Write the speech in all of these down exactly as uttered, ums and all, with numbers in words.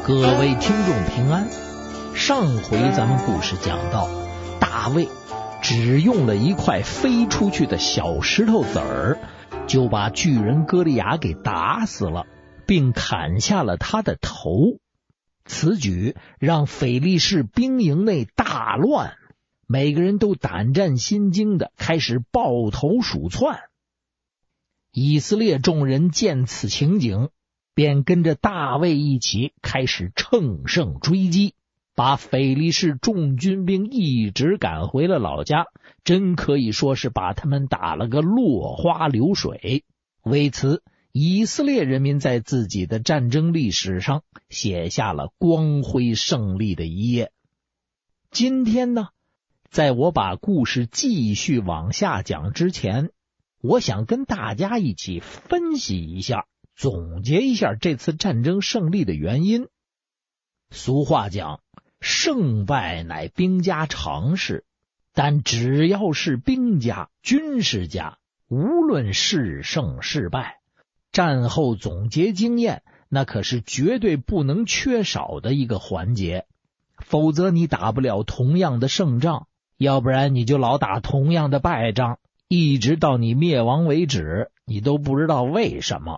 各位听众平安。上回咱们故事讲到，大卫只用了一块飞出去的小石头子儿，就把巨人歌利亚给打死了，并砍下了他的头。此举让非利士兵营内大乱，每个人都胆战心惊的开始抱头鼠窜。以色列众人见此情景，便跟着大卫一起开始乘胜追击，把非利士众军兵一直赶回了老家，真可以说是把他们打了个落花流水。为此，以色列人民在自己的战争历史上写下了光辉胜利的一页。今天呢，在我把故事继续往下讲之前，我想跟大家一起分析一下，总结一下这次战争胜利的原因。俗话讲，胜败乃兵家常事，但只要是兵家、军事家，无论是胜是败，战后总结经验，那可是绝对不能缺少的一个环节。否则你打不了同样的胜仗，要不然你就老打同样的败仗，一直到你灭亡为止，你都不知道为什么。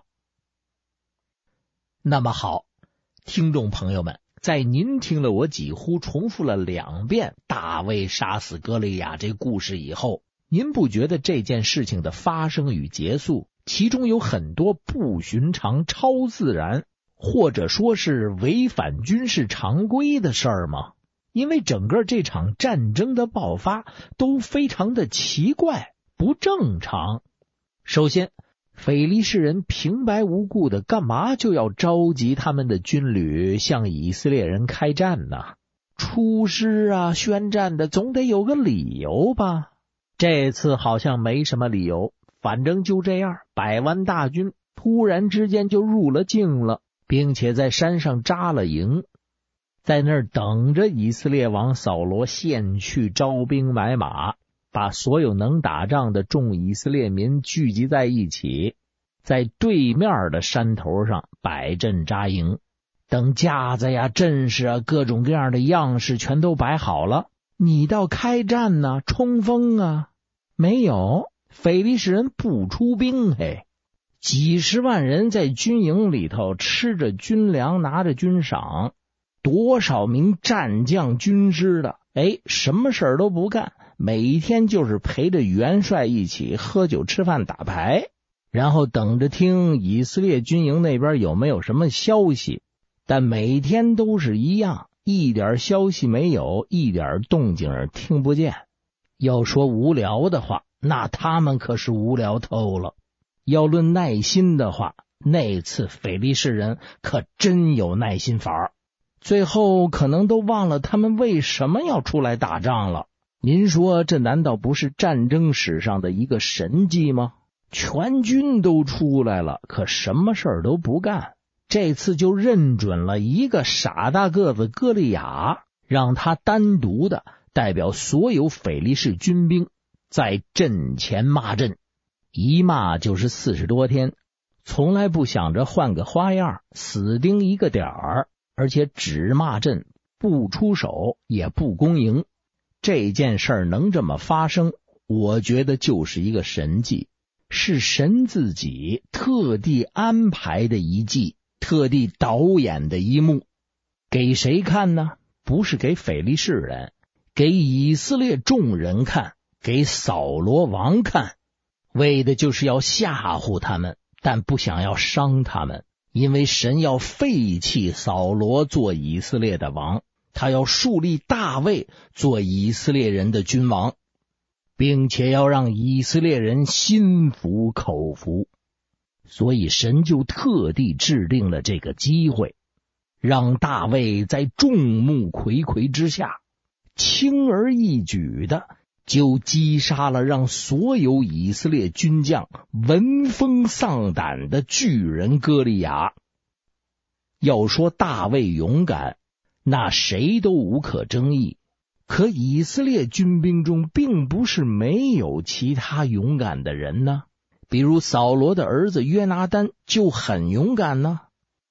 那么好，听众朋友们，在您听了我几乎重复了两遍大卫杀死歌利亚这故事以后，您不觉得这件事情的发生与结束，其中有很多不寻常、超自然，或者说是违反军事常规的事儿吗？因为整个这场战争的爆发都非常的奇怪，不正常。首先，非利士人平白无故的干嘛就要召集他们的军旅向以色列人开战呢？出师啊，宣战的总得有个理由吧？这次好像没什么理由，反正就这样，百万大军突然之间就入了境了，并且在山上扎了营，在那儿等着以色列王扫罗现去招兵买马，把所有能打仗的众以色列民聚集在一起，在对面的山头上摆阵扎营。等架子呀、阵势啊，各种各样的样式全都摆好了，你倒开战呢、啊，冲锋啊，没有，非利士人不出兵。嘿，几十万人在军营里头吃着军粮，拿着军饷，多少名战将军师的，哎，什么事儿都不干，每天就是陪着元帅一起喝酒吃饭打牌，然后等着听以色列军营那边有没有什么消息。但每天都是一样，一点消息没有，一点动静听不见。要说无聊的话，那他们可是无聊透了。要论耐心的话，那次非利士人可真有耐心法儿，最后可能都忘了他们为什么要出来打仗了。您说这难道不是战争史上的一个神迹吗？全军都出来了，可什么事儿都不干。这次就认准了一个傻大个子歌利亚，让他单独的代表所有非利士军兵在阵前骂阵，一骂就是四十多天，从来不想着换个花样，死盯一个点儿，而且只骂阵，不出手也不攻营。这件事儿能这么发生，我觉得就是一个神迹，是神自己特地安排的一计，特地导演的一幕。给谁看呢？不是给非利士人，给以色列众人看，给扫罗王看，为的就是要吓唬他们，但不想要伤他们，因为神要废弃扫罗做以色列的王，他要树立大卫做以色列人的君王，并且要让以色列人心服口服。所以神就特地制定了这个机会，让大卫在众目睽睽之下，轻而易举的就击杀了让所有以色列军将闻风丧胆的巨人歌利亚。要说大卫勇敢，那谁都无可争议，可以色列军兵中并不是没有其他勇敢的人呢。比如扫罗的儿子约拿单就很勇敢呢。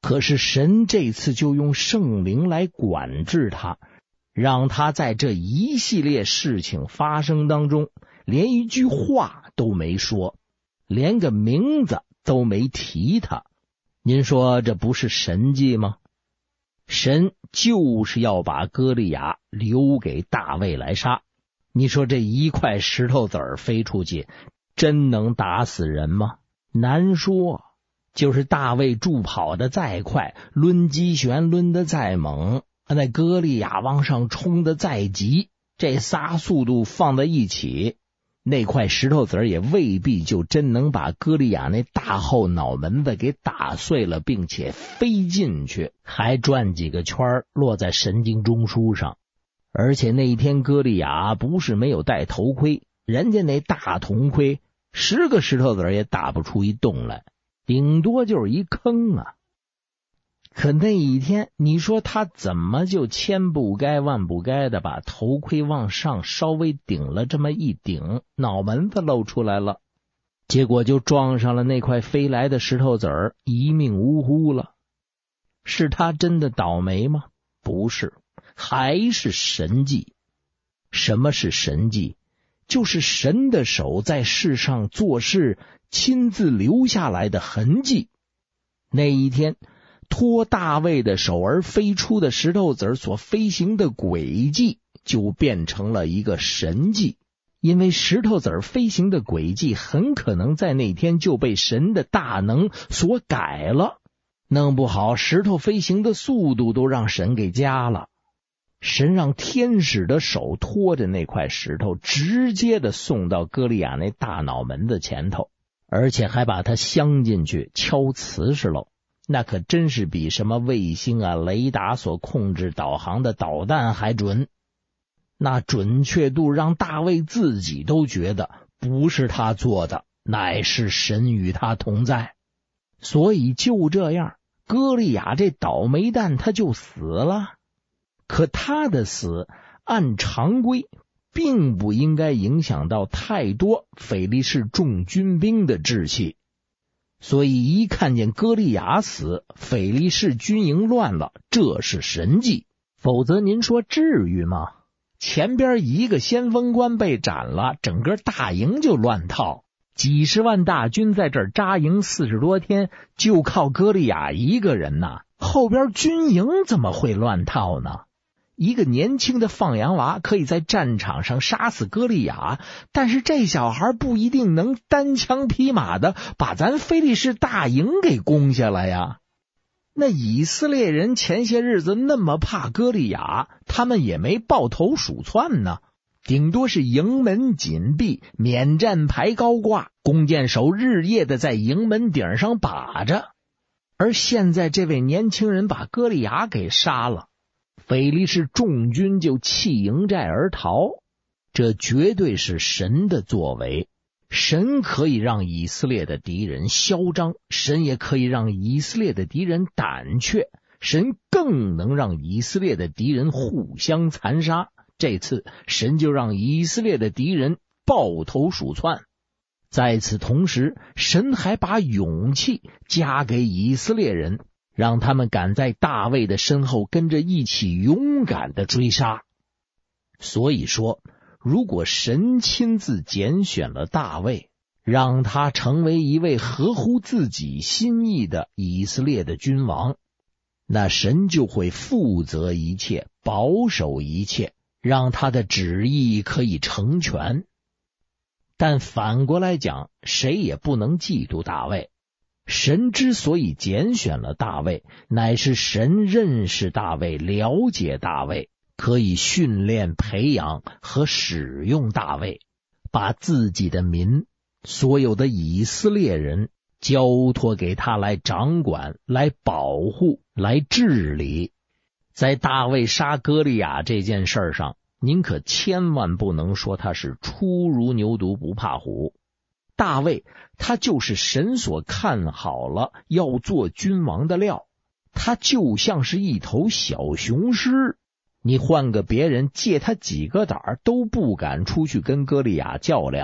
可是神这次就用圣灵来管制他，让他在这一系列事情发生当中连一句话都没说，连个名字都没提他。您说这不是神迹吗？神就是要把歌利亚留给大卫来杀。你说这一块石头子儿飞出去，真能打死人吗？难说。就是大卫助跑的再快，抡机旋抡的再猛，那歌利亚往上冲的再急，这仨速度放在一起，那块石头子儿也未必就真能把歌利亚那大后脑门子给打碎了，并且飞进去，还转几个圈落在神经中枢上。而且那一天歌利亚不是没有戴头盔，人家那大铜盔十个石头子儿也打不出一洞来，顶多就是一坑啊。可那一天你说他怎么就千不该万不该的把头盔往上稍微顶了这么一顶，脑门子露出来了，结果就撞上了那块飞来的石头子儿，一命呜呼了。是他真的倒霉吗？不是，还是神迹。什么是神迹？就是神的手在世上做事亲自留下来的痕迹。那一天托大卫的手而飞出的石头子所飞行的轨迹就变成了一个神迹，因为石头子飞行的轨迹很可能在那天就被神的大能所改了，弄不好石头飞行的速度都让神给加了。神让天使的手托着那块石头直接的送到歌利亚那大脑门子前头，而且还把它镶进去敲瓷实喽。那可真是比什么卫星啊雷达所控制导航的导弹还准，那准确度让大卫自己都觉得不是他做的，乃是神与他同在。所以就这样，歌利亚这倒霉蛋他就死了。可他的死按常规并不应该影响到太多腓力士众军兵的志气，所以一看见歌利亚死，腓力士军营乱了，这是神迹。否则您说至于吗？前边一个先锋官被斩了，整个大营就乱套，几十万大军在这儿扎营四十多天，就靠歌利亚一个人呐，后边军营怎么会乱套呢？一个年轻的放羊娃可以在战场上杀死歌利亚，但是这小孩不一定能单枪匹马的把咱非利士大营给攻下来呀。那以色列人前些日子那么怕歌利亚，他们也没抱头鼠窜呢，顶多是营门紧闭，免战牌高挂，弓箭手日夜的在营门顶上把着。而现在这位年轻人把歌利亚给杀了，腓力士众军就弃营寨而逃，这绝对是神的作为。神可以让以色列的敌人嚣张，神也可以让以色列的敌人胆怯，神更能让以色列的敌人互相残杀。这次神就让以色列的敌人抱头鼠窜。在此同时，神还把勇气加给以色列人，让他们敢在大卫的身后跟着一起勇敢的追杀。所以说，如果神亲自拣选了大卫，让他成为一位合乎自己心意的以色列的君王，那神就会负责一切，保守一切，让他的旨意可以成全。但反过来讲，谁也不能嫉妒大卫。神之所以拣选了大卫，乃是神认识大卫，了解大卫，可以训练培养和使用大卫，把自己的民，所有的以色列人交托给他来掌管，来保护，来治理。在大卫杀歌利亚这件事上，您可千万不能说他是初如牛犊不怕虎。大卫他就是神所看好了要做君王的料，他就像是一头小雄狮，你换个别人借他几个胆儿都不敢出去跟歌利亚较量。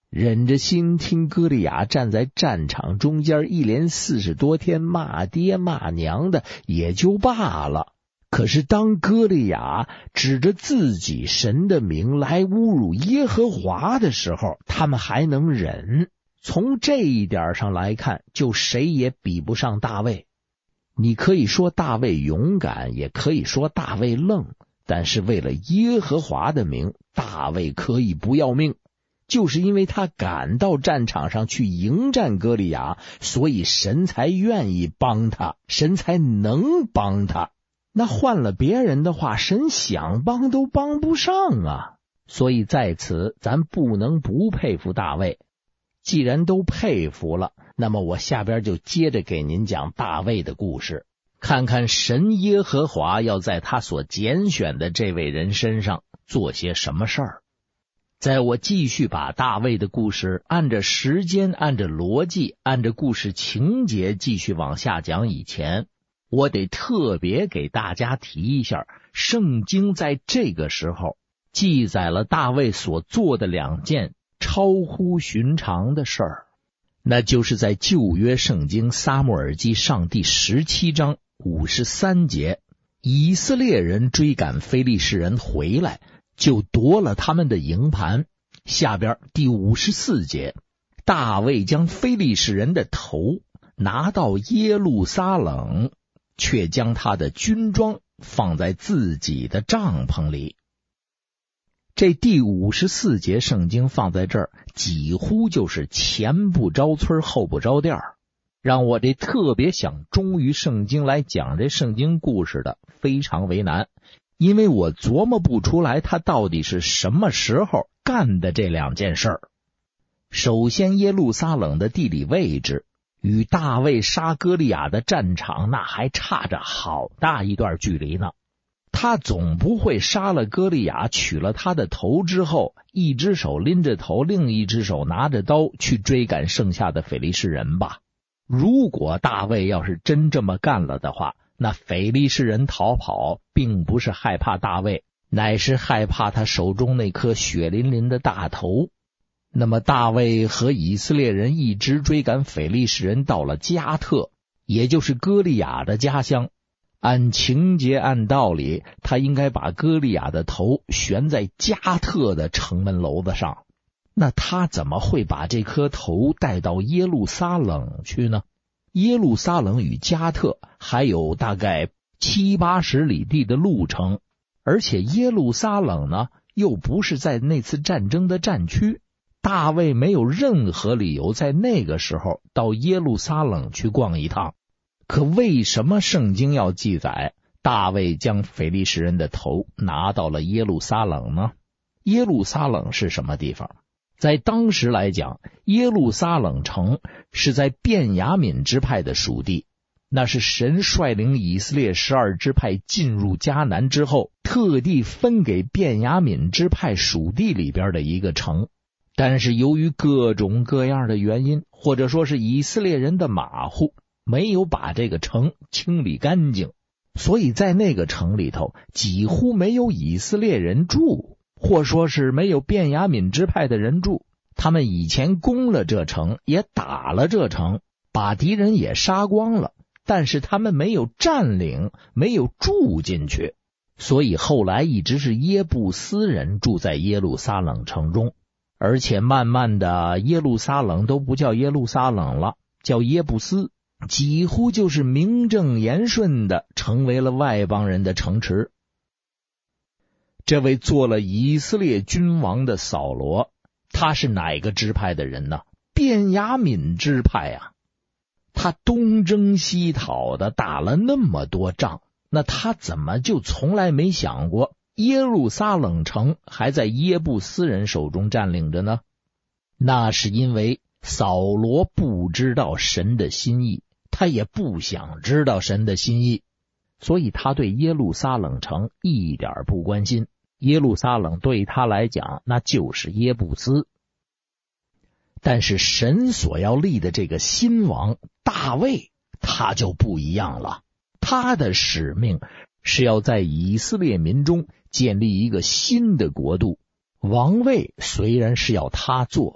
忍着心听歌利亚站在战场中间一连四十多天骂爹骂娘的也就罢了，可是当歌利亚指着自己神的名来侮辱耶和华的时候，他们还能忍。从这一点上来看，就谁也比不上大卫。你可以说大卫勇敢，也可以说大卫愣，但是为了耶和华的名，大卫可以不要命。就是因为他赶到战场上去迎战歌利亚，所以神才愿意帮他，神才能帮他。那换了别人的话，神想帮都帮不上啊。所以在此咱不能不佩服大卫。既然都佩服了，那么我下边就接着给您讲大卫的故事，看看神耶和华要在他所拣选的这位人身上做些什么事儿。在我继续把大卫的故事按着时间、按着逻辑、按着故事情节继续往下讲以前，我得特别给大家提一下，圣经在这个时候记载了大卫所做的两件超乎寻常的事儿。那就是在旧约圣经撒母耳记上第十七章五十三节，以色列人追赶非利士人回来，就夺了他们的营盘。下边第五十四节，大卫将非利士人的头拿到耶路撒冷，却将他的军装放在自己的帐篷里。这第五十四节圣经放在这儿，几乎就是前不着村后不着店，让我这特别想忠于圣经来讲这圣经故事的非常为难，因为我琢磨不出来他到底是什么时候干的这两件事儿。首先，耶路撒冷的地理位置与大卫杀歌利亚的战场那还差着好大一段距离呢。他总不会杀了歌利亚，取了他的头之后，一只手拎着头，另一只手拿着刀去追赶剩下的腓利士人吧？如果大卫要是真这么干了的话，那腓利士人逃跑并不是害怕大卫，乃是害怕他手中那颗血淋淋的大头。那么大卫和以色列人一直追赶腓利士人到了加特，也就是歌利亚的家乡。按情节按道理，他应该把歌利亚的头悬在加特的城门楼子上，那他怎么会把这颗头带到耶路撒冷去呢？耶路撒冷与加特还有大概七八十里地的路程，而且耶路撒冷呢又不是在那次战争的战区，大卫没有任何理由在那个时候到耶路撒冷去逛一趟。可为什么圣经要记载大卫将腓利士人的头拿到了耶路撒冷呢？耶路撒冷是什么地方？在当时来讲，耶路撒冷城是在便雅悯支派的属地，那是神率领以色列十二支派进入迦南之后，特地分给便雅悯支派属地里边的一个城。但是由于各种各样的原因，或者说是以色列人的马虎，没有把这个城清理干净，所以在那个城里头几乎没有以色列人住，或说是没有便雅悯支派的人住。他们以前攻了这城，也打了这城，把敌人也杀光了，但是他们没有占领，没有住进去，所以后来一直是耶布斯人住在耶路撒冷城中，而且慢慢的耶路撒冷都不叫耶路撒冷了，叫耶布斯，几乎就是名正言顺的成为了外邦人的城池。这位做了以色列君王的扫罗，他是哪个支派的人呢？便雅悯支派啊。他东征西讨的，打了那么多仗，那他怎么就从来没想过耶路撒冷城还在耶布斯人手中占领着呢？那是因为扫罗不知道神的心意，他也不想知道神的心意，所以他对耶路撒冷城一点不关心。耶路撒冷对他来讲那就是耶布斯。但是神所要立的这个新王大卫，他就不一样了。他的使命是要在以色列民中建立一个新的国度，王位虽然是要他做，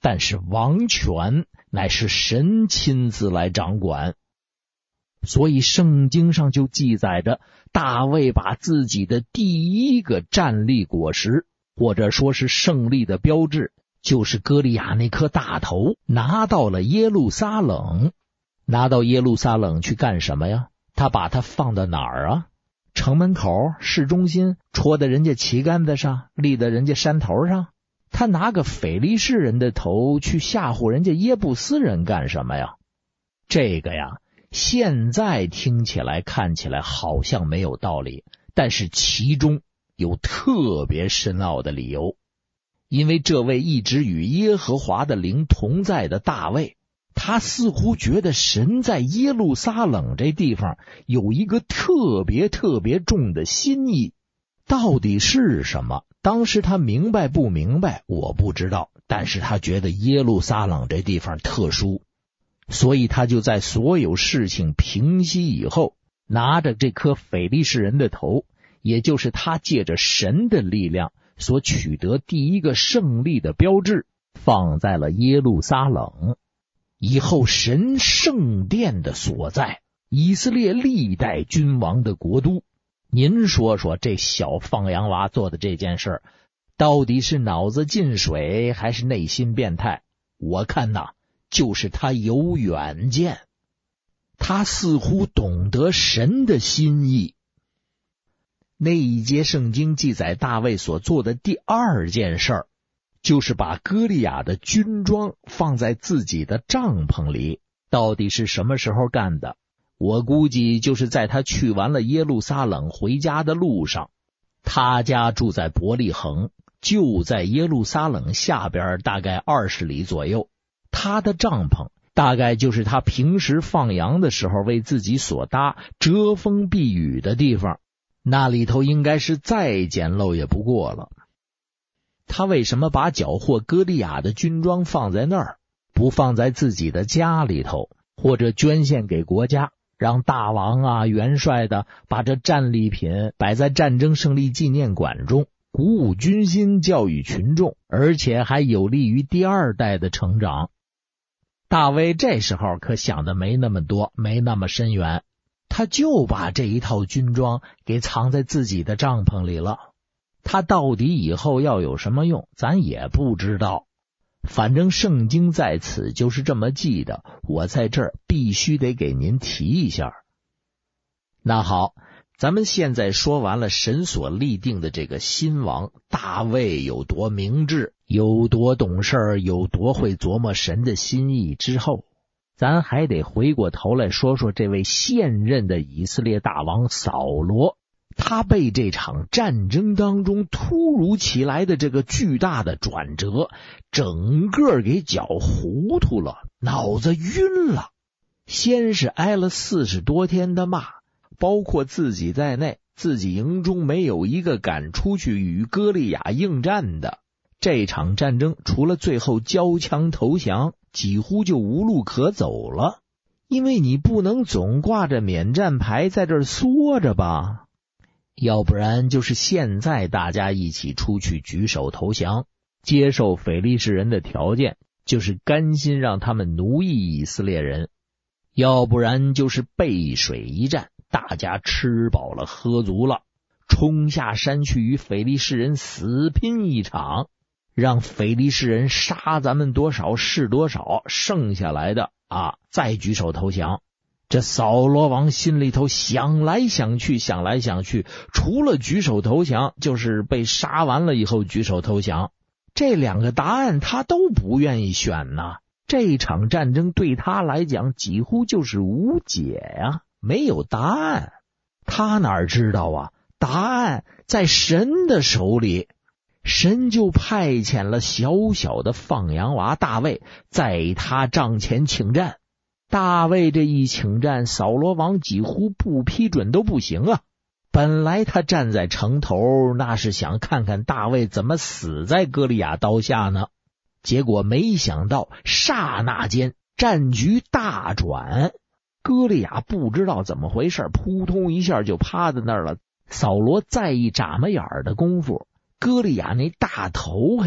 但是王权乃是神亲自来掌管。所以圣经上就记载着，大卫把自己的第一个战利果实，或者说是胜利的标志，就是歌利亚那颗大头，拿到了耶路撒冷。拿到耶路撒冷去干什么呀？他把它放到哪儿啊？城门口、市中心，戳在人家旗杆子上，立在人家山头上。他拿个腓力士人的头去吓唬人家耶布斯人干什么呀？这个呀，现在听起来看起来好像没有道理，但是其中有特别深奥的理由。因为这位一直与耶和华的灵同在的大卫，他似乎觉得神在耶路撒冷这地方有一个特别特别重的心意。到底是什么？当时他明白不明白我不知道，但是他觉得耶路撒冷这地方特殊，所以他就在所有事情平息以后，拿着这颗腓力士人的头，也就是他借着神的力量所取得第一个胜利的标志，放在了耶路撒冷。以后神圣殿的所在，以色列历代君王的国都。您说说这小放羊娃做的这件事，到底是脑子进水还是内心变态？我看呐，就是他有远见，他似乎懂得神的心意。那一节圣经记载大卫所做的第二件事儿，就是把歌利亚的军装放在自己的帐篷里。到底是什么时候干的？我估计就是在他去完了耶路撒冷回家的路上。他家住在伯利恒，就在耶路撒冷下边大概二十里左右。他的帐篷大概就是他平时放羊的时候为自己所搭遮风避雨的地方，那里头应该是再简陋也不过了。他为什么把缴获歌利亚的军装放在那儿，不放在自己的家里头，或者捐献给国家，让大王啊、元帅的把这战利品摆在战争胜利纪念馆中，鼓舞军心，教育群众，而且还有利于第二代的成长？大卫这时候可想的没那么多，没那么深远，他就把这一套军装给藏在自己的帐篷里了。他到底以后要有什么用，咱也不知道。反正圣经在此就是这么记的，我在这儿必须得给您提一下。那好，咱们现在说完了神所立定的这个新王大卫有多明智，有多懂事，有多会琢磨神的心意之后，咱还得回过头来说说这位现任的以色列大王扫罗。他被这场战争当中突如其来的这个巨大的转折整个给搅糊涂了，脑子晕了。先是挨了四十多天的骂，包括自己在内，自己营中没有一个敢出去与歌利亚应战的。这场战争除了最后交枪投降，几乎就无路可走了，因为你不能总挂着免战牌在这儿缩着吧，要不然就是现在大家一起出去举手投降，接受腓力士人的条件，就是甘心让他们奴役以色列人；要不然就是背水一战，大家吃饱了喝足了，冲下山去与腓力士人死拼一场，让腓力士人杀咱们多少是多少，剩下来的啊再举手投降。这扫罗王心里头想来想去想来想去，除了举手投降，就是被杀完了以后举手投降。这两个答案他都不愿意选呐。这场战争对他来讲几乎就是无解呀、啊，没有答案。他哪知道啊，答案在神的手里。神就派遣了小小的放羊娃大卫在他帐前请战。大卫这一请战，扫罗王几乎不批准都不行啊。本来他站在城头，那是想看看大卫怎么死在歌利亚刀下呢。结果没想到刹那间战局大转，歌利亚不知道怎么回事，扑通一下就趴在那儿了。扫罗再一眨巴眼儿的功夫，歌利亚那大头嘿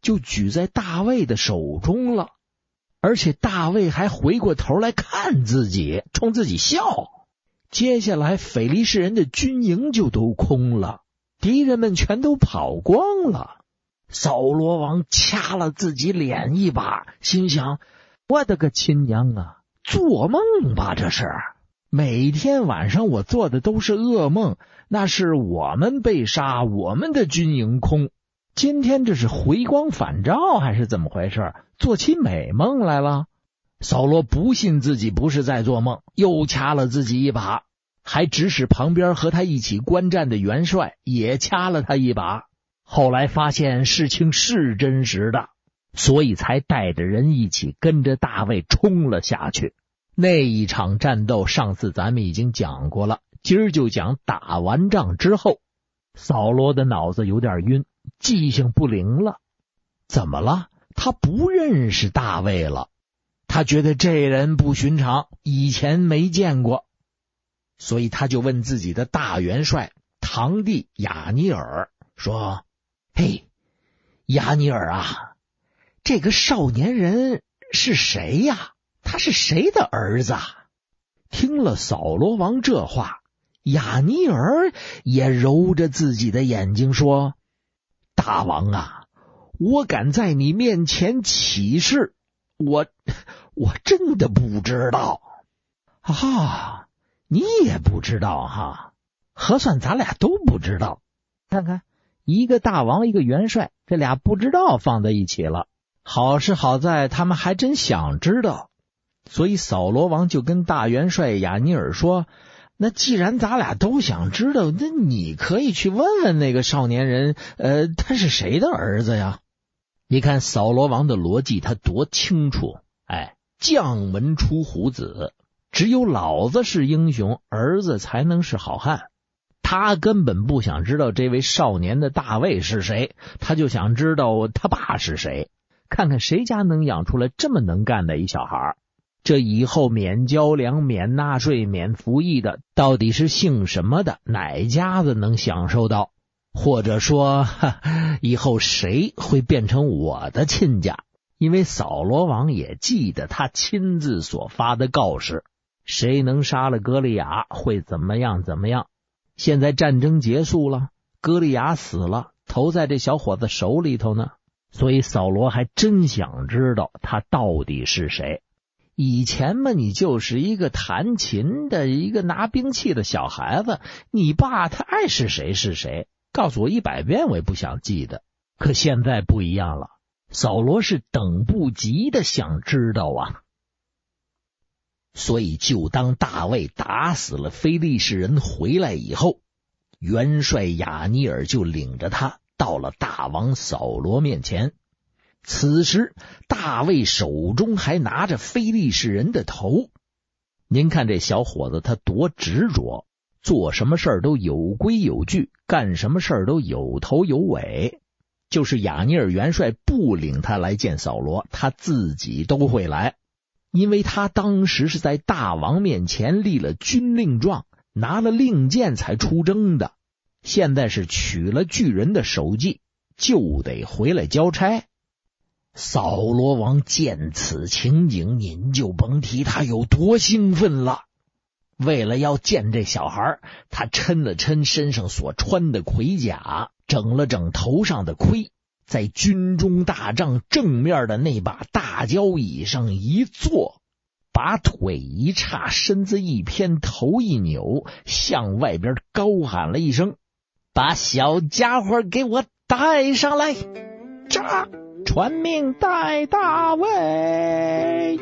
就举在大卫的手中了，而且大卫还回过头来看自己，冲自己笑。接下来腓力士人的军营就都空了，敌人们全都跑光了。扫罗王掐了自己脸一把，心想，我的个亲娘啊，做梦吧这是！每天晚上我做的都是噩梦，那是我们被杀，我们的军营空。今天这是回光返照还是怎么回事？做起美梦来了。扫罗不信自己不是在做梦，又掐了自己一把，还指使旁边和他一起观战的元帅也掐了他一把。后来发现事情是真实的，所以才带着人一起跟着大卫冲了下去。那一场战斗上次咱们已经讲过了，今儿就讲打完仗之后，扫罗的脑子有点晕，记性不灵了。怎么了？他不认识大卫了，他觉得这人不寻常，以前没见过，所以他就问自己的大元帅堂弟亚尼尔说，嘿，亚尼尔啊，这个少年人是谁呀？他是谁的儿子啊？听了扫罗王这话，亚尼尔也揉着自己的眼睛说，大王啊，我敢在你面前起誓，我我真的不知道。啊，你也不知道哈？核算咱俩都不知道。看看，一个大王一个元帅，这俩不知道放在一起了。好是好在他们还真想知道，所以扫罗王就跟大元帅亚尼尔说，那既然咱俩都想知道，那你可以去问问那个少年人，呃，他是谁的儿子呀？你看扫罗王的逻辑他多清楚，哎，将门出虎子，只有老子是英雄，儿子才能是好汉。他根本不想知道这位少年的大卫是谁，他就想知道他爸是谁，看看谁家能养出来这么能干的一小孩。这以后免交粮、免纳税、免服役的，到底是姓什么的？哪家子能享受到？或者说，以后谁会变成我的亲家？因为扫罗王也记得他亲自所发的告示，谁能杀了歌利亚会怎么样怎么样。现在战争结束了，歌利亚死了，头在这小伙子手里头呢，所以扫罗还真想知道他到底是谁。以前嘛，你就是一个弹琴的，一个拿兵器的小孩子，你爸他爱是谁是谁，告诉我一百遍我也不想记得。可现在不一样了，扫罗是等不及的想知道啊。所以就当大卫打死了非利士人回来以后，元帅亚尼尔就领着他到了大王扫罗面前。此时大卫手中还拿着非利士人的头。您看这小伙子他多执着，做什么事儿都有规有矩，干什么事儿都有头有尾。就是亚尼尔元帅不领他来见扫罗，他自己都会来，因为他当时是在大王面前立了军令状，拿了令箭才出征的，现在是取了巨人的首级，就得回来交差。扫罗王见此情景，您就甭提他有多兴奋了。为了要见这小孩，他抻了抻身上所穿的盔甲，整了整头上的盔，在军中大帐正面的那把大交椅上一坐，把腿一叉，身子一偏，头一扭，向外边高喊了一声，把小家伙给我带上来，扎传命带大卫。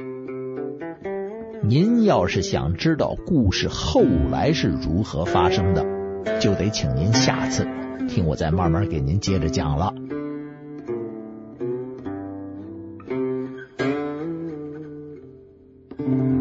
您要是想知道故事后来是如何发生的，就得请您下次听我再慢慢给您接着讲了。嗯。